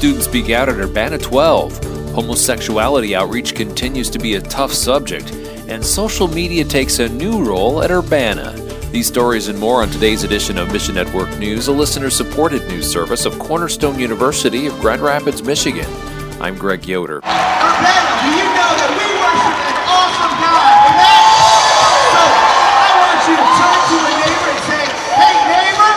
Students speak out at Urbana 12. Homosexuality outreach continues to be a tough subject, and social media takes a new role at Urbana. These stories and more on today's edition of Mission Network News, a listener-supported news service of Cornerstone University of Grand Rapids, Michigan. I'm Greg Yoder. Urbana, do you know that we worship an awesome God? Amen? So I want you to turn to a neighbor and say, hey neighbor,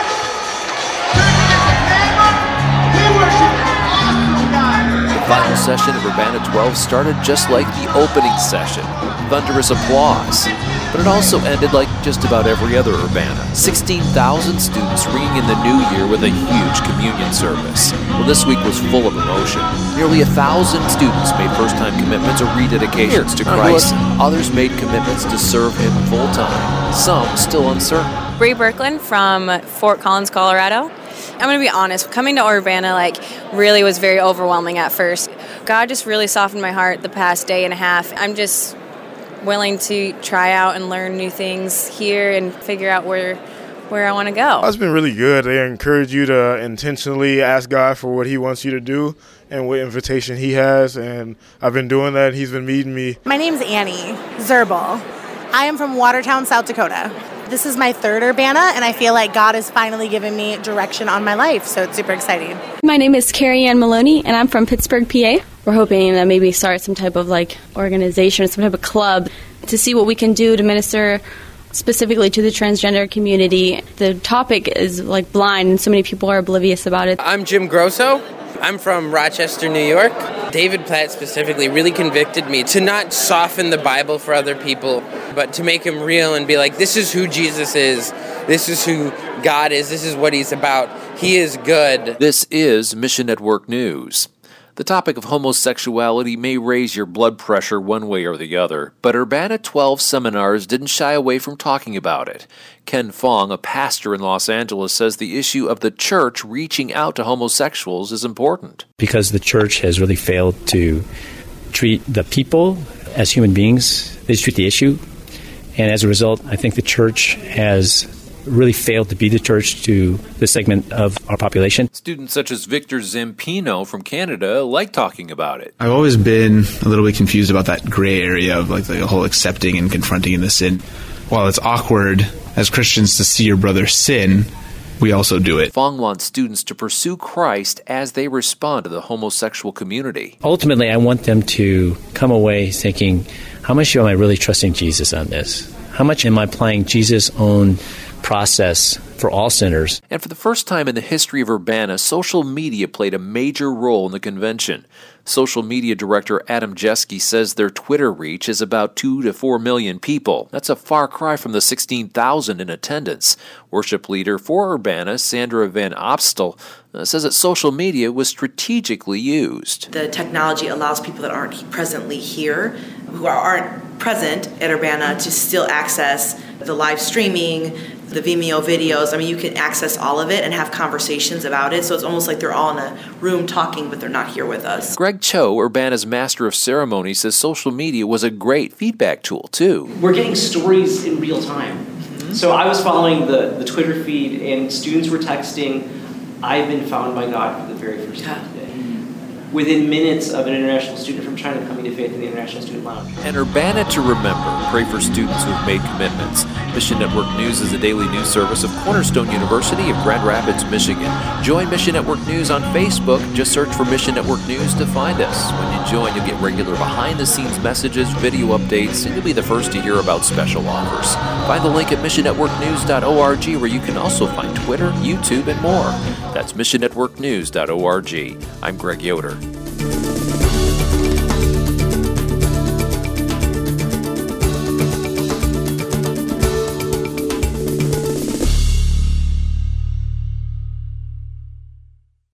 turn to this neighbor, we worship an awesome God. The final session of Urbana 12 started just like the opening session, thunderous applause. But it also ended like just about every other Urbana. 16,000 students ringing in the new year with a huge communion service. Well, this week was full of emotion. Nearly 1,000 students made first-time commitments or rededications to Christ. Others made commitments to serve Him full-time. Some still uncertain. Bree Berkland from Fort Collins, Colorado. I'm going to be honest, coming to Urbana really was very overwhelming at first. God just really softened my heart the past day and a half. I'm just willing to try out and learn new things here and figure out where I want to go. It's been really good. They encourage you to intentionally ask God for what He wants you to do and what invitation He has, and I've been doing that. He's been meeting me. My name's Annie Zerbal. I am from Watertown, South Dakota. This is my third Urbana, and I feel like God has finally given me direction on my life, so it's super exciting. My name is Carrie Ann Maloney, and I'm from Pittsburgh, PA. We're hoping to maybe start some type of organization or some type of club to see what we can do to minister specifically to the transgender community. The topic is blind, and so many people are oblivious about it. I'm Jim Grosso. I'm from Rochester, New York. David Platt specifically really convicted me to not soften the Bible for other people, but to make him real and be like, this is who Jesus is. This is who God is. This is what He's about. He is good. This is Mission Network News. The topic of homosexuality may raise your blood pressure one way or the other, but Urbana 12 seminars didn't shy away from talking about it. Ken Fong, a pastor in Los Angeles, says the issue of the church reaching out to homosexuals is important. Because the church has really failed to treat the people as human beings, they just treat the issue. And as a result, I think the church has really failed to be the church to this segment of our population. Students such as Victor Zampino from Canada like talking about it. I've always been a little bit confused about that gray area of the whole accepting and confronting the sin. While it's awkward as Christians to see your brother sin, we also do it. Fong wants students to pursue Christ as they respond to the homosexual community. Ultimately, I want them to come away thinking, how much am I really trusting Jesus on this? How much am I applying Jesus' own process for all sinners? And for the first time in the history of Urbana, social media played a major role in the convention. Social media director Adam Jeske says their Twitter reach is about 2 to 4 million people. That's a far cry from the 16,000 in attendance. Worship leader for Urbana, Sandra Van Opstel, says that social media was strategically used. The technology allows people that aren't presently here, who aren't present at Urbana, to still access the live streaming, the Vimeo videos. I mean, you can access all of it and have conversations about it. So it's almost like they're all in a room talking, but they're not here with us. Greg Cho, Urbana's Master of Ceremony, says social media was a great feedback tool, too. We're getting stories in real time. Mm-hmm. So I was following the Twitter feed, and students were texting, I've been found by God for the very first time today. Within minutes of an international student from China coming to faith in the International Student Lounge. And Urbana to remember. Pray for students who have made commitments. Mission Network News is a daily news service of Cornerstone University of Grand Rapids, Michigan. Join Mission Network News on Facebook. Just search for Mission Network News to find us. When you join, you'll get regular behind-the-scenes messages, video updates, and you'll be the first to hear about special offers. Find the link at missionnetworknews.org, where you can also find Twitter, YouTube, and more. That's missionnetworknews.org. I'm Greg Yoder.